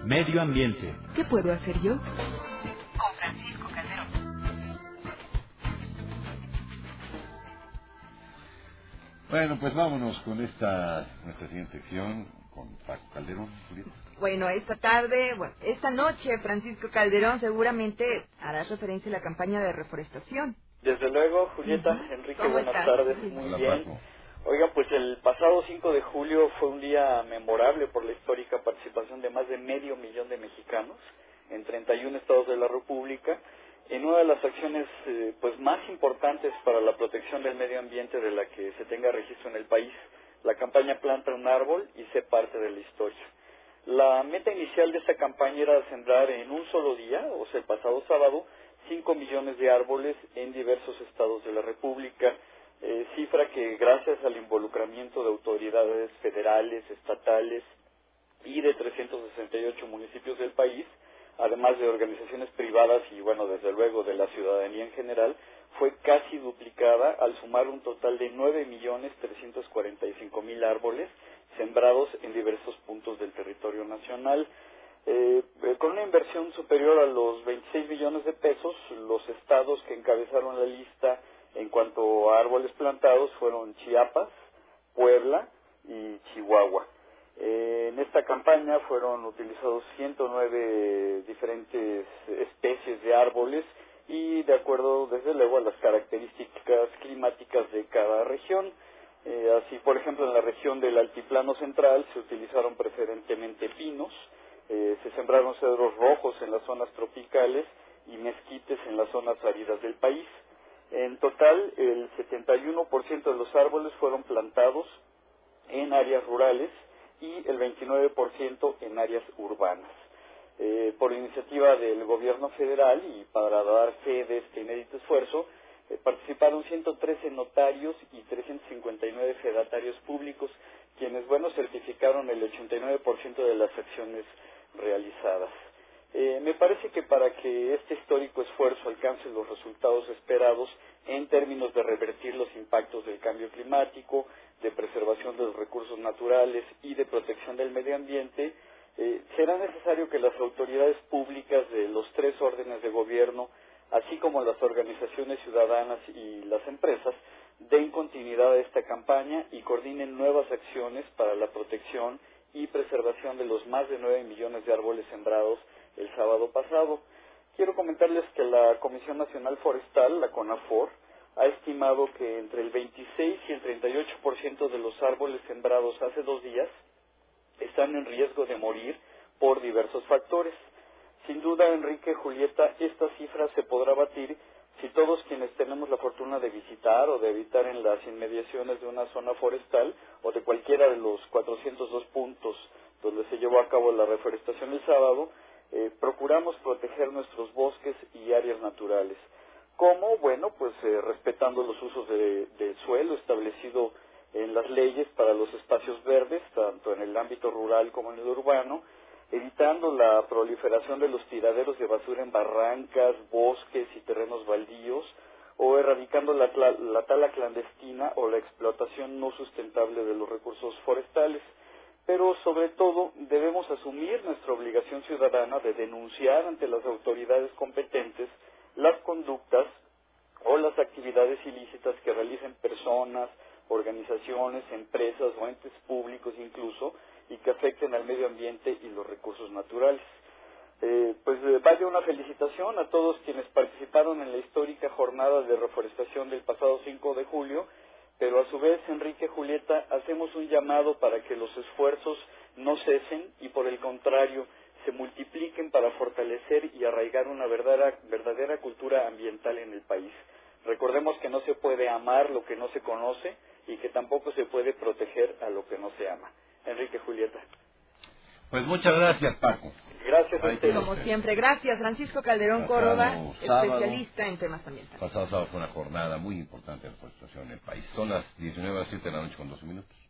Medio ambiente. ¿Qué puedo hacer yo? Con Francisco Calderón. Bueno, pues vámonos con nuestra siguiente sección con Paco Calderón, Julieta. Bueno, esta noche, Francisco Calderón, seguramente harás referencia a la campaña de reforestación. Desde luego, Julieta, Enrique, buenas tardes, muy Hola, bien. Paco. Oiga, pues el pasado 5 de julio fue un día memorable por la histórica participación de más de 500,000 de mexicanos en 31 estados de la República, en una de las acciones pues más importantes para la protección del medio ambiente de la que se tenga registro en el país, la campaña Planta un árbol y sé parte de la historia. La meta inicial de esta campaña era sembrar en un solo día, o sea, el pasado sábado, 5 millones de árboles en diversos estados de la República, cifra que gracias al involucramiento de autoridades federales, estatales y de 368 municipios del país, además de organizaciones privadas y, bueno, desde luego de la ciudadanía en general, fue casi duplicada al sumar un total de 9,345,000 árboles sembrados en diversos puntos del territorio nacional. Con una inversión superior a los 26 millones de pesos, los estados que encabezaron la lista en cuanto a árboles plantados fueron Chiapas, Puebla y Chihuahua. En esta campaña fueron utilizados 109 diferentes especies de árboles y de acuerdo, desde luego, a las características climáticas de cada región. Así, por ejemplo, en la región del Altiplano Central se utilizaron preferentemente pinos, se sembraron cedros rojos en las zonas tropicales y mezquites en las zonas áridas del país. En total, el 71% de los árboles fueron plantados en áreas rurales y el 29% en áreas urbanas. Por iniciativa del gobierno federal y para dar fe de este inédito esfuerzo, participaron 113 notarios y 359 fedatarios públicos, quienes, certificaron el 89% de las acciones realizadas. Me parece que para que este histórico esfuerzo alcance los resultados esperados en términos de revertir los impactos del cambio climático, de preservación de los recursos naturales y de protección del medio ambiente, será necesario que las autoridades públicas de los tres órdenes de gobierno, así como las organizaciones ciudadanas y las empresas, den continuidad a esta campaña y coordinen nuevas acciones para la protección y preservación de los más de 9 millones de árboles sembrados el sábado pasado. Quiero comentarles que la Comisión Nacional Forestal, la CONAFOR, ha estimado que entre el 26 y el 38% de los árboles sembrados hace 2 días están en riesgo de morir por diversos factores. Sin duda, Enrique, Julieta, esta cifra se podrá batir si todos quienes tenemos la fortuna de visitar o de habitar en las inmediaciones de una zona forestal o de cualquiera de los 402 puntos donde se llevó a cabo la reforestación el sábado, procuramos proteger nuestros bosques y áreas naturales. ¿Cómo? Bueno, pues respetando los usos del suelo establecido en las leyes para los espacios verdes, tanto en el ámbito rural como en el urbano, evitando la proliferación de los tiraderos de basura en barrancas, bosques y terrenos baldíos, o erradicando la tala clandestina o la explotación no sustentable de los recursos forestales. Pero sobre todo debemos asumir nuestra obligación ciudadana de denunciar ante las autoridades competentes las conductas o las actividades ilícitas que realicen personas, organizaciones, empresas o entes públicos incluso, y que afecten al medio ambiente y los recursos naturales. Vaya una felicitación a todos quienes participaron en la histórica jornada de reforestación del pasado 5 de julio, pero a su vez, Enrique, Julieta, hacemos un llamado para que los esfuerzos no cesen y por el contrario se multipliquen para fortalecer y arraigar una verdadera cultura ambiental en el país. Recordemos que no se puede amar lo que no se conoce y que tampoco se puede proteger a lo que no se ama. Enrique, Julieta. Pues muchas gracias, Paco. Gracias a ustedes. Como siempre, gracias. Francisco Calderón Córdoba, especialista en temas ambientales. Pasado sábado fue una jornada muy importante de reforestación en el país. Son las 19:07 de la noche con 12 minutos.